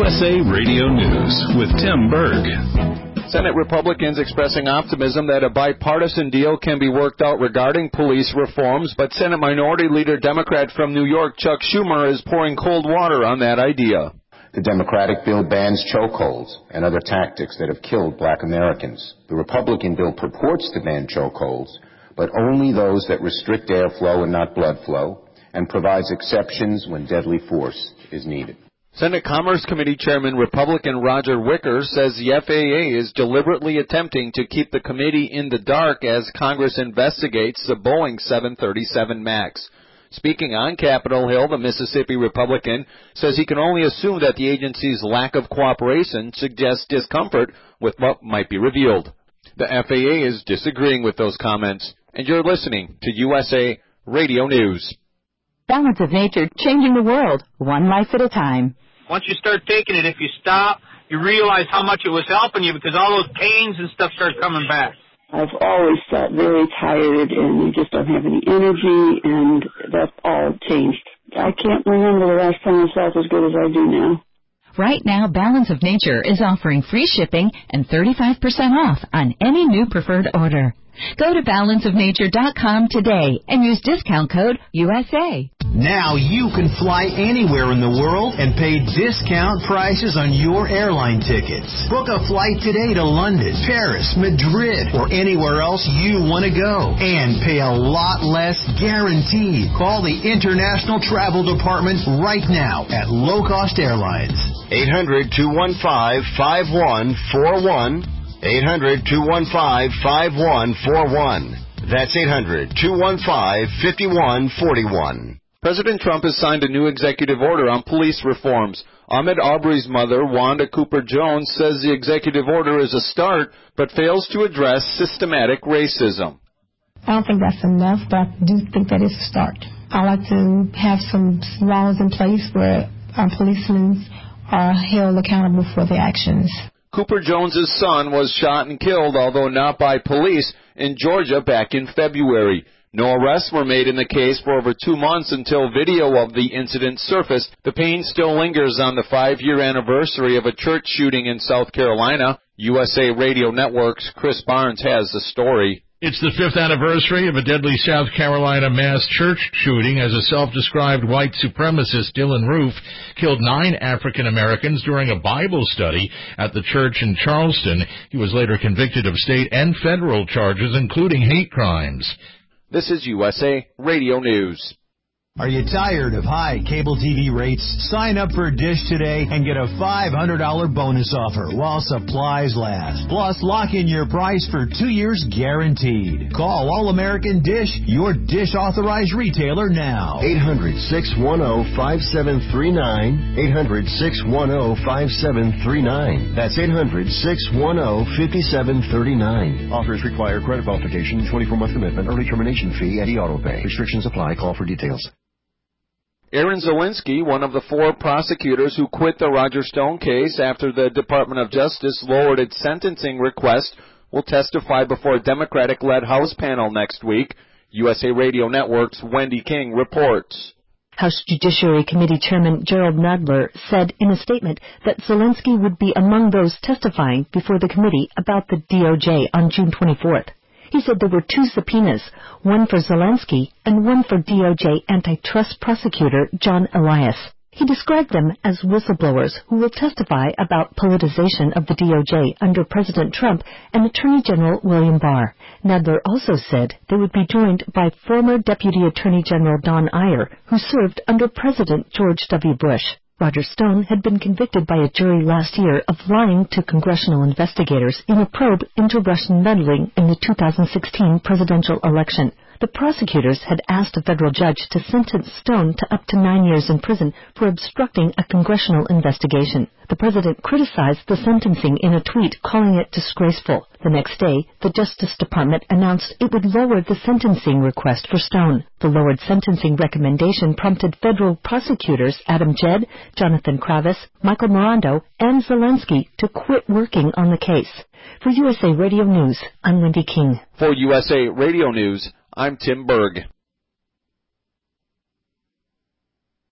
USA Radio News with Tim Berg. Senate Republicans expressing optimism that a bipartisan deal can be worked out regarding police reforms, but Senate Minority Leader Democrat from New York Chuck Schumer is pouring cold water on that idea. The Democratic bill bans chokeholds and other tactics that have killed black Americans. The Republican bill purports to ban chokeholds, but only those that restrict airflow and not blood flow, and provides exceptions when deadly force is needed. Senate Commerce Committee Chairman Republican Roger Wicker says the FAA is deliberately attempting to keep the committee in the dark as Congress investigates the Boeing 737 MAX. Speaking on Capitol Hill, the Mississippi Republican says he can only assume that the agency's lack of cooperation suggests discomfort with what might be revealed. The FAA is disagreeing with those comments, and you're listening to USA Radio News. Balance of Nature, changing the world, one life at a time. Once you start taking it, if you stop, you realize how much it was helping you because all those pains and stuff start coming back. I've always felt very tired and you just don't have any energy, and that's all changed. I can't remember the last time I felt as good as I do now. Right now, Balance of Nature is offering free shipping and 35% off on any new preferred order. Go to balanceofnature.com today and use discount code USA. Now you can fly anywhere in the world and pay discount prices on your airline tickets. Book a flight today to London, Paris, Madrid, or anywhere else you want to go. And pay a lot less guaranteed. Call the International Travel Department right now at Low Cost Airlines. 800-215-5141. 800-215-5141. That's 800-215-5141. President Trump has signed a new executive order on police reforms. Ahmaud Arbery's mother, Wanda Cooper Jones, says the executive order is a start, but fails to address systematic racism. I don't think that's enough, but I do think that it's a start. I like to have some laws in place where our policemen are held accountable for their actions. Cooper Jones's son was shot and killed, although not by police, in Georgia back in February. No arrests were made in the case for over 2 months until video of the incident surfaced. The pain still lingers on the 5-year anniversary of a church shooting in South Carolina. USA Radio Network's Chris Barnes has the story. It's the 5th anniversary of a deadly South Carolina mass church shooting as a self-described white supremacist, Dylan Roof, killed 9 African Americans during a Bible study at the church in Charleston. He was later convicted of state and federal charges, including hate crimes. This is USA Radio News. Are you tired of high cable TV rates? Sign up for Dish today and get a $500 bonus offer while supplies last. Plus, lock in your price for 2 years guaranteed. Call All American Dish, your Dish authorized retailer now. 800-610-5739. 800-610-5739. That's 800-610-5739. Offers require credit qualification, 24-month commitment, early termination fee, and e-auto pay. Restrictions apply. Call for details. Aaron Zielinski, one of the 4 prosecutors who quit the Roger Stone case after the Department of Justice lowered its sentencing request, will testify before a Democratic-led House panel next week. USA Radio Network's Wendy King reports. House Judiciary Committee Chairman Gerald Nadler said in a statement that Zielinski would be among those testifying before the committee about the DOJ on June 24th. He said there were 2 subpoenas, one for Zielinski and one for DOJ antitrust prosecutor John Elias. He described them as whistleblowers who will testify about politicization of the DOJ under President Trump and Attorney General William Barr. Nadler also said they would be joined by former Deputy Attorney General Don Iyer, who served under President George W. Bush. Roger Stone had been convicted by a jury last year of lying to congressional investigators in a probe into Russian meddling in the 2016 presidential election. The prosecutors had asked a federal judge to sentence Stone to up to 9 years in prison for obstructing a congressional investigation. The president criticized the sentencing in a tweet, calling it disgraceful. The next day, the Justice Department announced it would lower the sentencing request for Stone. The lowered sentencing recommendation prompted federal prosecutors Adam Jed, Jonathan Kravis, Michael Morando, and Zielinski to quit working on the case. For USA Radio News, I'm Wendy King. For USA Radio News, I'm Tim Berg.